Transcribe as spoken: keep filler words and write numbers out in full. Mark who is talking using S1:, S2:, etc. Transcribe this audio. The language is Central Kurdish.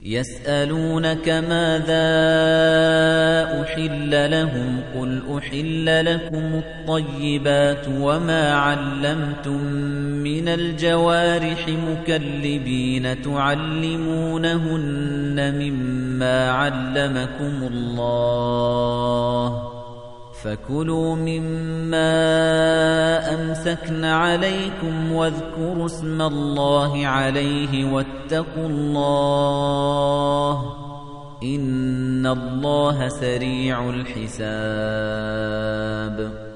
S1: يسألونك ماذا أحل لهم قل أحل لكم الطيبات وما علمتم من الجوارح مكلبين تعلمونهن مما علمكم الله فكلوا مما أمسكن عليكم واذكروا اسم الله عليه واتقوا الله إن الله سريع الحساب